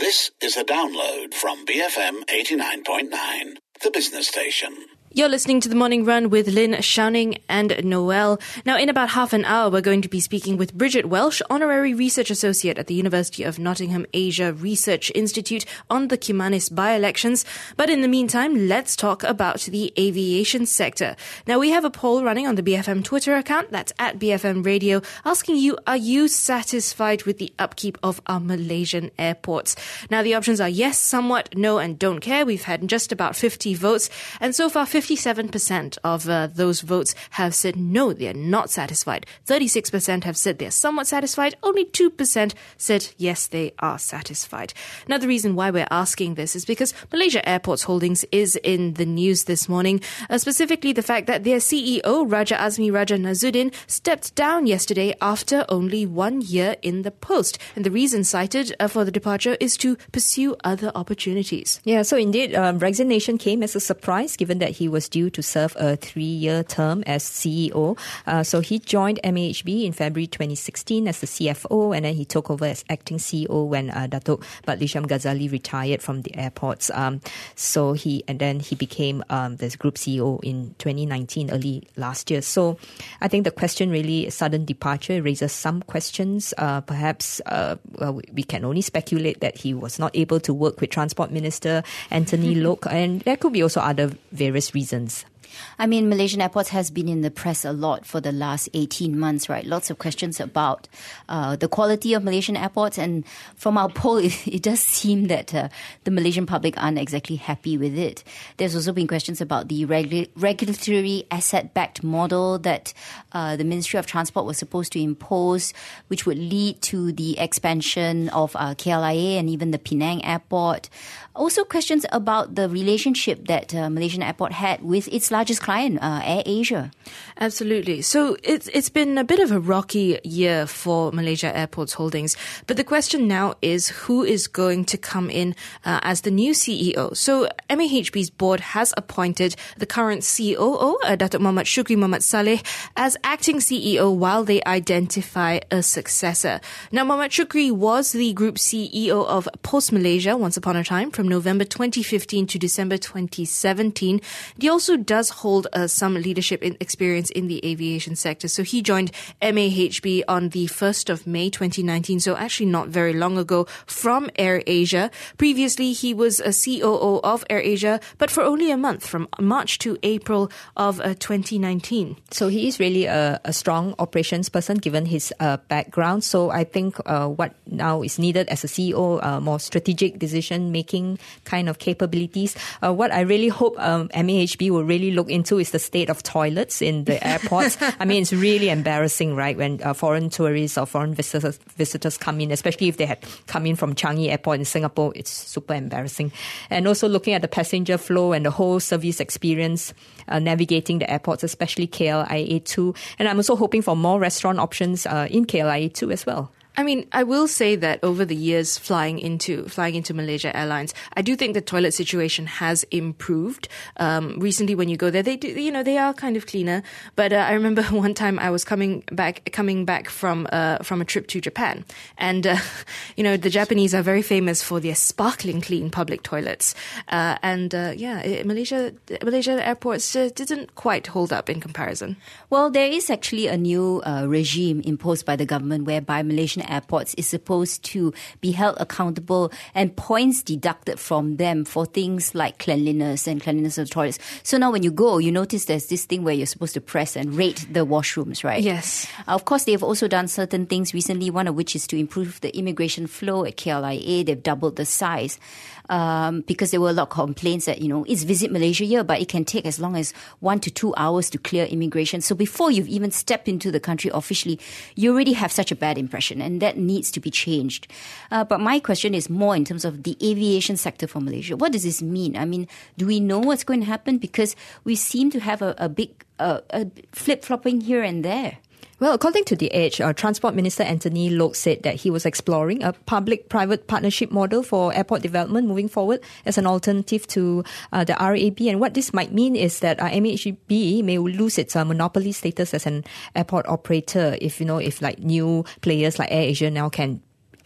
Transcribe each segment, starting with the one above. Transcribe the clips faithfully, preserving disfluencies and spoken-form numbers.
This is a download from B F M eighty-nine point nine, the business station. You're listening to The Morning Run with Lynn, Xiaoning and Noel. Now, in about half an hour, we're going to be speaking with Bridget Welsh, Honorary Research Associate at the University of Nottingham Asia Research Institute on the Kimanis by-elections. But in the meantime, let's talk about the aviation sector. Now, we have a poll running on the B F M Twitter account, that's at B F M Radio, asking you, are you satisfied with the upkeep of our Malaysian airports? Now, the options are yes, somewhat, no, and don't care. We've had just about fifty votes, and so far, fifty-seven percent of uh, those votes have said no, they're not satisfied. thirty-six percent have said they're somewhat satisfied. Only two percent said yes, they are satisfied. Now, the reason why we're asking this is because Malaysia Airports Holdings is in the news this morning, uh, specifically the fact that their C E O, Raja Azmi Raja Nazuddin, stepped down yesterday after only one year in the post. And the reason cited uh, for the departure is to pursue other opportunities. Yeah, so indeed, um, resignation came as a surprise, given that he was due to serve a three-year term as C E O. Uh, so he joined M A H B in February twenty sixteen as the C F O, and then he took over as acting C E O when uh, Datuk Badlisham Ghazali retired from the airports. Um, so he and then he became um, the group C E O in twenty nineteen, early last year. So I think the question really, sudden departure, raises some questions. Uh, perhaps uh, well, we can only speculate that he was not able to work with Transport Minister Anthony Loke, and there could be also other various reasons. I mean, Malaysian Airports has been in the press a lot for the last eighteen months, right? Lots of questions about uh, the quality of Malaysian airports. And from our poll, it, it does seem that uh, the Malaysian public aren't exactly happy with it. There's also been questions about the regu- regulatory asset-backed model that uh, the Ministry of Transport was supposed to impose, which would lead to the expansion of uh, K L I A and even the Penang Airport. Also questions about the relationship that uh, Malaysian Airport had with its largest client, uh, Air Asia. Absolutely. So it's it's been a bit of a rocky year for Malaysia Airports Holdings. But the question now is who is going to come in uh, as the new C E O? So M A H B's board has appointed the current C O O, uh, Datuk Muhammad Shukri Muhammad Saleh, as acting C E O while they identify a successor. Now, Muhammad Shukri was the group C E O of Post Malaysia once upon a time, from November twenty fifteen to December twenty seventeen. He also does hold uh, some leadership in experience in the aviation sector. So he joined M A H B on the first of May twenty nineteen, so actually not very long ago, from Air Asia. Previously, he was a C O O of Air Asia, but for only a month, from March to April of uh, twenty nineteen. So he is really a, a strong operations person, given his uh, background. So I think uh, what now is needed as a C E O, uh, more strategic decision-making kind of capabilities. Uh, what I really hope um, M A H B will really look into is the state of toilets in the airports. I mean, it's really embarrassing, right, when uh, foreign tourists or foreign visitors, visitors come in, especially if they had come in from Changi Airport in Singapore. It's super embarrassing. And also looking at the passenger flow and the whole service experience, uh, navigating the airports, especially K L I A two. And I'm also hoping for more restaurant options uh, in K L I A two as well. I mean, I will say that over the years flying into flying into Malaysia Airlines, I do think the toilet situation has improved. Um, recently, when you go there, they do, you know, they are kind of cleaner. But uh, I remember one time I was coming back coming back from uh, from a trip to Japan, and uh, you know, the Japanese are very famous for their sparkling clean public toilets. Uh, and uh, yeah, it, Malaysia Malaysia airports uh, didn't quite hold up in comparison. Well, there is actually a new uh, regime imposed by the government whereby Malaysian airports is supposed to be held accountable and points deducted from them for things like cleanliness and cleanliness of the toilets. So now when you go, you notice there's this thing where you're supposed to press and rate the washrooms, right? Yes. Uh, of course, they've also done certain things recently, one of which is to improve the immigration flow at K L I A. They've doubled the size. Um, because there were a lot of complaints that, you know, it's Visit Malaysia year, but it can take as long as one to two hours to clear immigration. So before you've even stepped into the country officially, you already have such a bad impression, and that needs to be changed. Uh, but my question is more in terms of the aviation sector for Malaysia. What does this mean? I mean, do we know what's going to happen? Because we seem to have a, a big uh, a flip-flopping here and there. Well, according to The Edge, uh, Transport Minister Anthony Loke said that he was exploring a public-private partnership model for airport development moving forward as an alternative to uh, the R A B. And what this might mean is that uh, M A H B may lose its uh, monopoly status as an airport operator if, you know, if like new players like Air Asia now can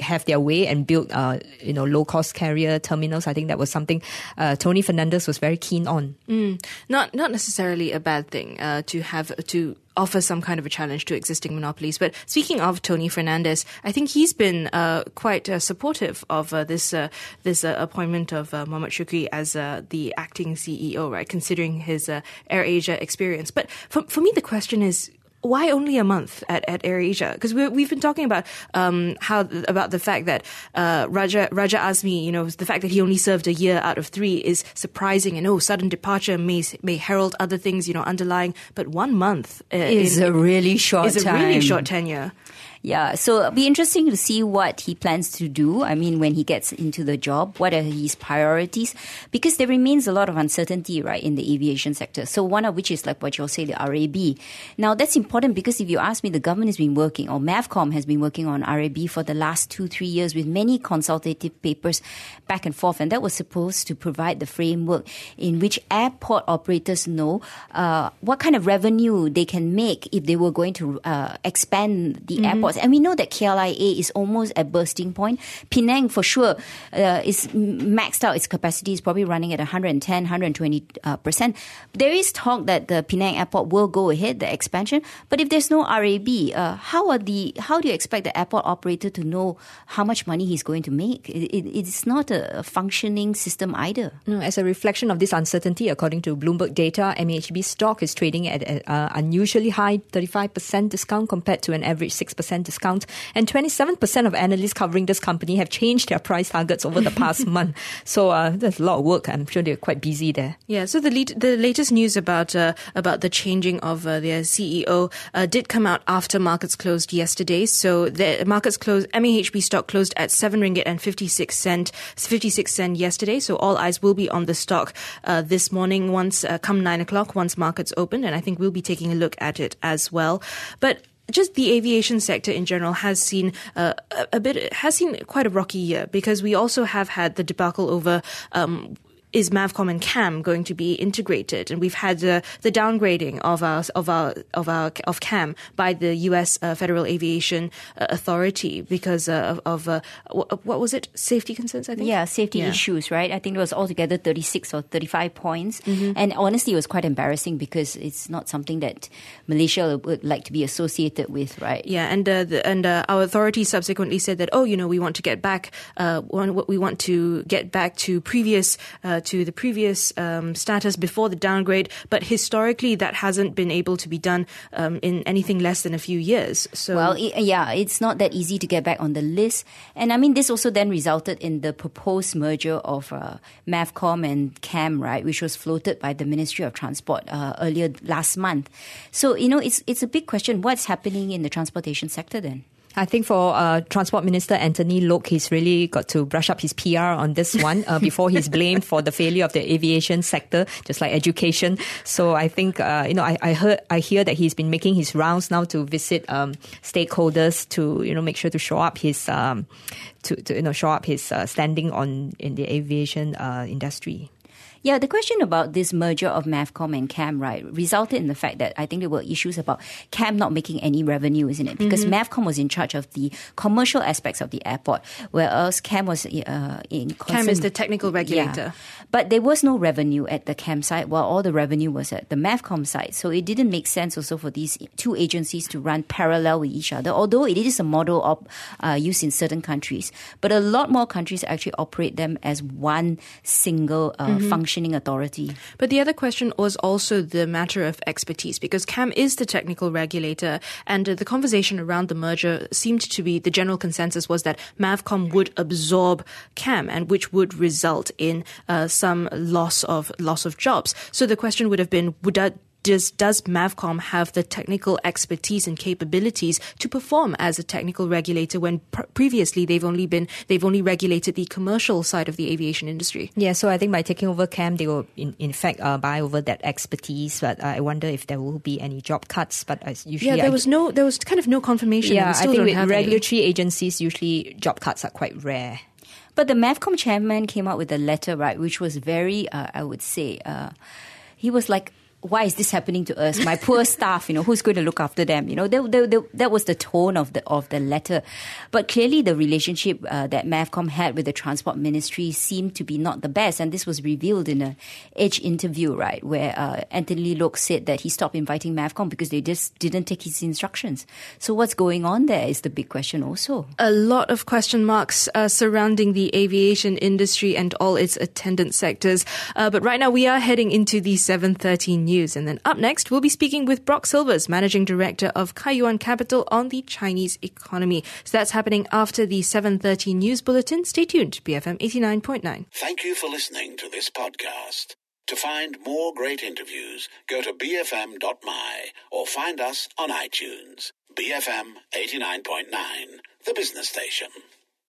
have their way and build, uh, you know, low-cost carrier terminals. I think that was something uh, Tony Fernandes was very keen on. Mm. Not not necessarily a bad thing uh, to have to offer some kind of a challenge to existing monopolies. But speaking of Tony Fernandes, I think he's been uh, quite uh, supportive of uh, this uh, this uh, appointment of uh, Mohammad Shukri as uh, the acting C E O, right? Considering his uh, AirAsia experience. But for for me, the question is, why only a month at, at AirAsia? Because we've been talking about um, how about the fact that uh, Raja Raja Azmi, you know, the fact that he only served a year out of three is surprising, and oh, sudden departure may may herald other things, you know, underlying. But one month uh, is in, a really short is a time. really short tenure. Yeah, so it'll be interesting to see what he plans to do. I mean, when he gets into the job, what are his priorities? Because there remains a lot of uncertainty, right, in the aviation sector. So one of which is like what you'll say, the R A B. Now, that's important because if you ask me, the government has been working, or Mavcom has been working on R A B for the last two, three years with many consultative papers back and forth. And that was supposed to provide the framework in which airport operators know uh, what kind of revenue they can make if they were going to uh, expand the mm-hmm. airport. And we know that K L I A is almost at bursting point. Penang, for sure, uh, is maxed out. Its capacity is probably running at one hundred ten, one hundred twenty uh, percent. There is talk that the Penang airport will go ahead, the expansion. But if there's no R A B, uh, how are the how do you expect the airport operator to know how much money he's going to make? It, it, it's not a functioning system either. No, as a reflection of this uncertainty, according to Bloomberg data, M A H B stock is trading at an uh, unusually high thirty-five percent discount compared to an average six percent discount. And twenty-seven percent of analysts covering this company have changed their price targets over the past month. So uh, there's a lot of work. I'm sure they're quite busy there. Yeah, so the lead, the latest news about uh, about the changing of uh, their C E O uh, did come out after markets closed yesterday. So the markets closed, M A H B stock closed at seven ringgit and fifty-six cent, fifty-six cent yesterday. So all eyes will be on the stock uh, this morning once uh, come nine o'clock, once markets open. And I think we'll be taking a look at it as well. But just the aviation sector in general has seen uh, a, a bit, has seen quite a rocky year because we also have had the debacle over um, is Mavcom and CAM going to be integrated? And we've had uh, the downgrading of our of our of our of CAM by the U S uh, Federal Aviation uh, Authority because uh, of, of uh, what was it? Safety concerns, I think. Yeah, safety yeah. issues, right? I think it was altogether thirty-six or thirty-five points. Mm-hmm. And honestly, it was quite embarrassing because it's not something that Malaysia would like to be associated with, right? Yeah, and uh, the, and uh, our authority subsequently said that, oh, you know, we want to get back, uh, we want to get back to previous. Uh, to the previous um, status before the downgrade, but historically that hasn't been able to be done um, in anything less than a few years. So, well, it, yeah, it's not that easy to get back on the list. And I mean, this also then resulted in the proposed merger of uh, Mavcom and CAM, right, which was floated by the Ministry of Transport uh, earlier last month. So, you know, it's it's a big question. What's happening in the transportation sector then? I think for uh, Transport Minister Anthony Loke, he's really got to brush up his P R on this one uh, before he's blamed for the failure of the aviation sector, just like education. So I think, uh, you know, I, I heard, I hear that he's been making his rounds now to visit um, stakeholders to, you know, make sure to show up his, um, to, to you know, show up his uh, standing on in the aviation uh, industry. Yeah, the question about this merger of Mavcom and CAM, right, resulted in the fact that I think there were issues about CAM not making any revenue, isn't it? Because mm-hmm. Mavcom was in charge of the commercial aspects of the airport, whereas CAM was uh, in... CAM is the technical regulator. Yeah. But there was no revenue at the CAM side, while all the revenue was at the Mavcom side. So it didn't make sense also for these two agencies to run parallel with each other, although it is a model of uh, used in certain countries. But a lot more countries actually operate them as one single uh, mm-hmm. function authority. But the other question was also the matter of expertise, because CAM is the technical regulator, and uh, the conversation around the merger seemed to be, the general consensus was that Mavcom would absorb CAM, and which would result in uh, some loss of loss of jobs. So the question would have been, would that Does, does Mavcom have the technical expertise and capabilities to perform as a technical regulator when pr- previously they've only been they've only regulated the commercial side of the aviation industry? Yeah, so I think by taking over CAM, they will in, in fact uh, buy over that expertise. But I wonder if there will be any job cuts. But as usually, yeah, there I, was no there was kind of no confirmation. Yeah, I think with regulatory any. agencies, usually job cuts are quite rare. But the Mavcom chairman came out with a letter, right, which was very, uh, I would say, uh, he was like why is this happening to us? My poor staff, you know, who's going to look after them? You know, they, they, they, that was the tone of the of the letter. But clearly the relationship uh, that Mavcom had with the Transport Ministry seemed to be not the best. And this was revealed in a Edge interview, right, where uh, Anthony Loke said that he stopped inviting Mavcom because they just didn't take his instructions. So what's going on there is the big question also. A lot of question marks uh, surrounding the aviation industry and all its attendant sectors. Uh, but right now we are heading into the seven thirty news. And then up next, we'll be speaking with Brock Silvers, Managing Director of Kaiyuan Capital, on the Chinese economy. So that's happening after the seven thirty news bulletin. Stay tuned to B F M eighty-nine point nine. Thank you for listening to this podcast. To find more great interviews, go to b f m dot m y or find us on iTunes. B F M eighty-nine point nine, the business station.